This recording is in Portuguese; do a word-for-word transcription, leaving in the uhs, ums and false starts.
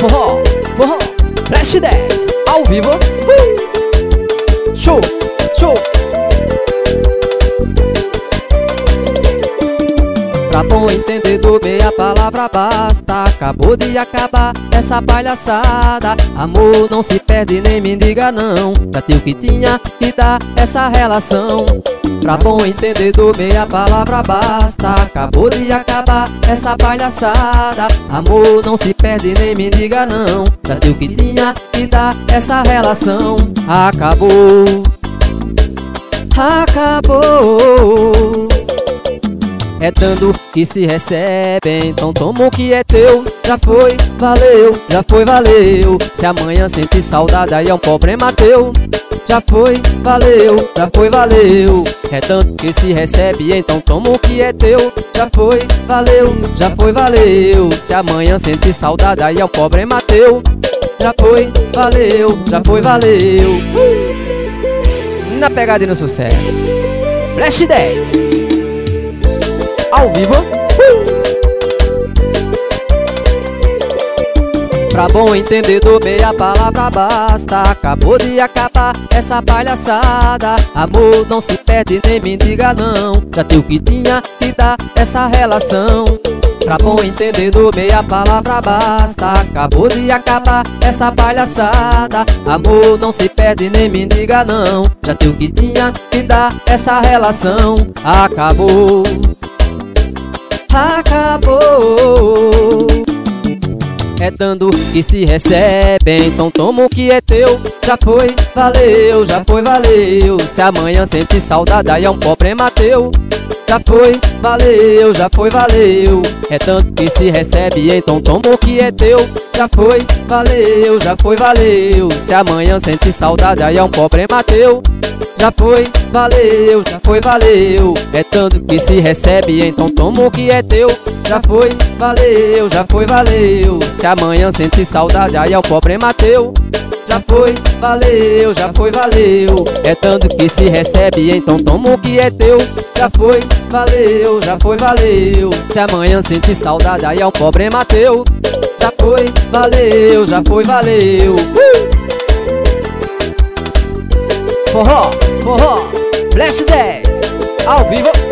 forró, forró, Flash dez, ao vivo. uh! Show, show. Pra bom entendedor, meia palavra basta. Acabou de acabar essa palhaçada. Amor não se perde nem me diga não. Já tem o que tinha que dar essa relação. Pra bom entendedor, meia palavra basta. Acabou de acabar essa palhaçada. Amor não se perde nem me diga não. Já tem o que tinha que dar essa relação. Acabou, acabou. É dando que se recebe, então toma o que é teu. Já foi, valeu, já foi, valeu. Se amanhã sente saudade, aí é um problema teu. Já foi, valeu, já foi, valeu. É dando que se recebe, então toma o que é teu. Já foi, valeu, já foi, valeu. Se amanhã sente saudade, aí é um problema teu. Já foi, valeu, já foi, valeu. uh! Na pegada e no sucesso, Flash dez, ao vivo. uh! Pra bom entendedor, meia palavra basta. Acabou de acabar essa palhaçada. Amor não se perde nem me diga não. Já tem o que tinha que dar essa relação. Pra bom entendedor, meia palavra basta. Acabou de acabar essa palhaçada. Amor não se perde nem me diga não. Já tem o que tinha que dar essa relação. Acabou, acabou. É dando que se recebe, então toma o que é teu. Já foi, valeu, já foi, valeu. Se amanhã sente saudade, aí é um problema teu. Já foi, valeu, já foi, valeu. É tanto que se recebe, então toma o que é teu. Já foi, valeu, já foi, valeu. Se amanhã sente saudade, aí é um problema teu. Já foi, valeu, já foi, valeu. É tanto que se recebe, então toma o que é teu. Já foi, valeu, já foi, valeu. Se amanhã sente saudade, aí é um problema teu. Já foi, valeu, já foi, valeu. É tanto que se recebe, então toma o que é teu. Já foi, valeu, já foi, valeu. Se amanhã sente saudade, aí é um problema teu. Já foi, valeu, já foi, valeu. uh! Forró, forró, Flash dez, ao vivo.